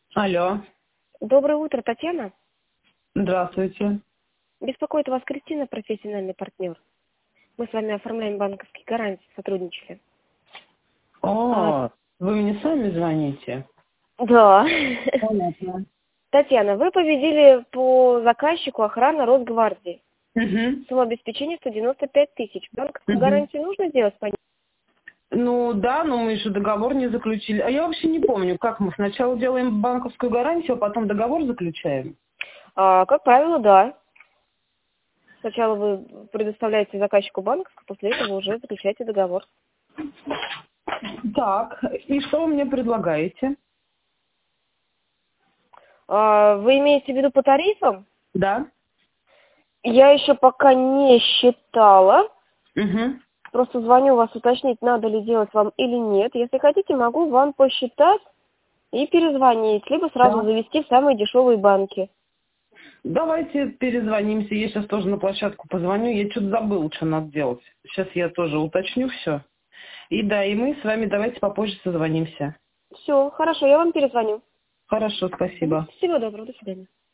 Алло, Доброе утро, Татьяна. здравствуйте. Беспокоит вас Кристина, профессиональный партнер. Мы с вами оформляем банковские гарантии, сотрудничали. А, О, вы мне сами звоните? да. Понятно. Татьяна, вы победили по заказчику охраны Росгвардии. Угу. Сумма обеспечения 195 тысяч. Банковскую Угу. гарантию нужно делать по ней? Ну да, но мы еще договор не заключили. А я вообще не помню, как мы сначала делаем банковскую гарантию, а потом договор заключаем. Как правило, да. Сначала вы предоставляете заказчику банковскую, после этого уже заключаете договор. Так, и что вы мне предлагаете? Вы имеете в виду по тарифам? Да? Я еще пока не считала. Угу. Просто звоню вас уточнить, надо ли делать вам или нет. Если хотите, могу вам посчитать и перезвонить, либо сразу Да. завести в самые дешевые банки. Давайте перезвонимся. Я сейчас тоже на площадку позвоню. Я что-то забыл, что надо делать. Сейчас я тоже уточню все. И да, и мы с вами давайте попозже созвонимся. Все, хорошо, я вам перезвоню. Хорошо, спасибо. Всего доброго, до свидания.